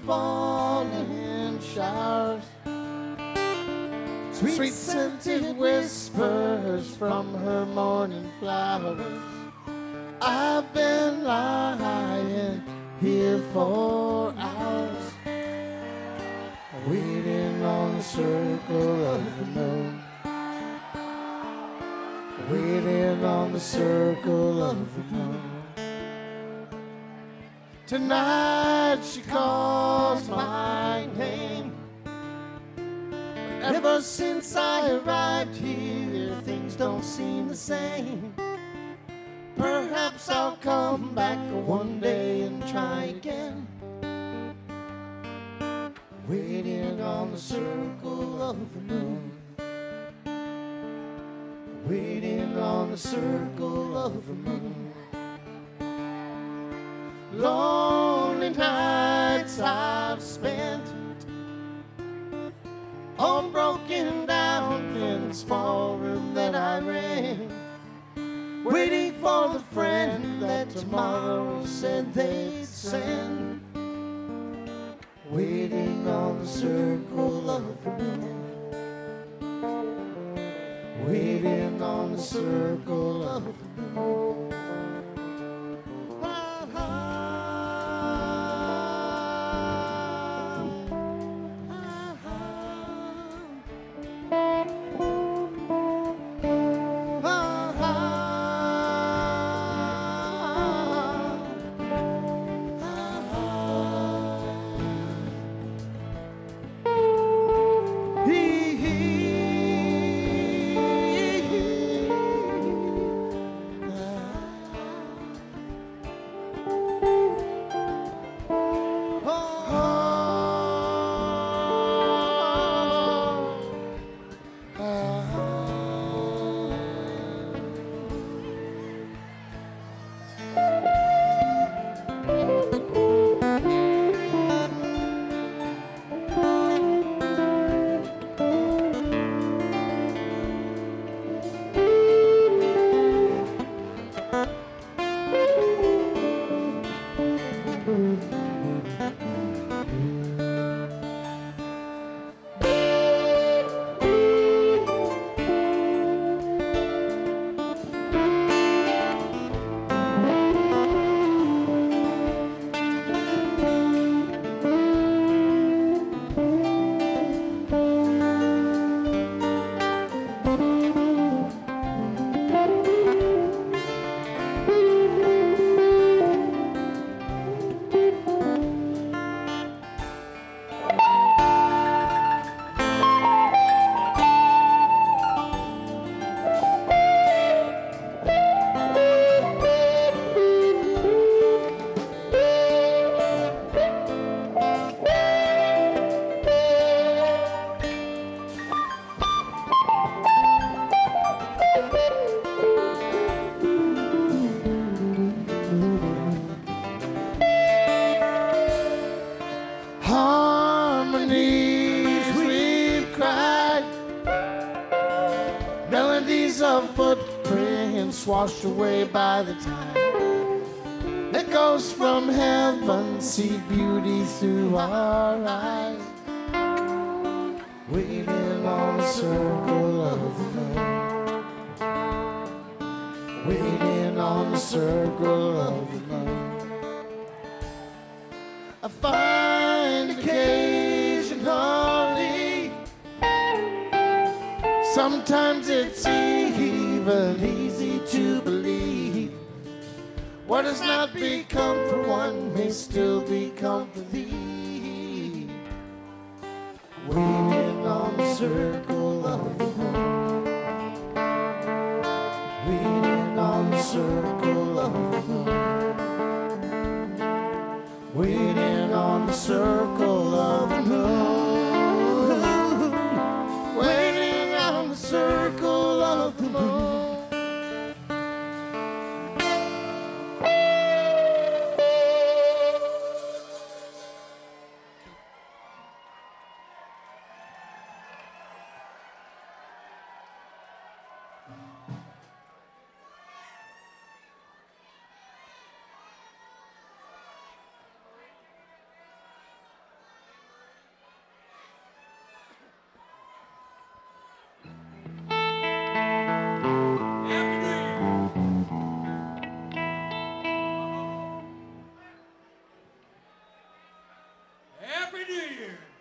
falling showers, sweet scented whispers from her morning flowers. I've been lying here for hours, waiting on the circle of the moon, waiting on the circle of the moon. Tonight she calls my name. Ever since I arrived here, things don't seem the same. Perhaps I'll come back one day and try again, waiting on the circle of the moon, waiting on the circle of the moon. Lonely nights I've spent all broken down in the small room that I rent, waiting for the friend that tomorrow said they'd send, waiting on the circle of the moon, waiting on the circle of the moon. Washed away by the tide, echoes from heaven see beauty through our eyes, waiting on the circle of the moon, waiting on the circle of the moon. I find occasionally, sometimes it's even easy to believe what has not become for one may still become for thee, waiting on the circle of the moon, waiting on the circle of the moon, waiting on the circle of the moon, waiting on the circle of the moon. here.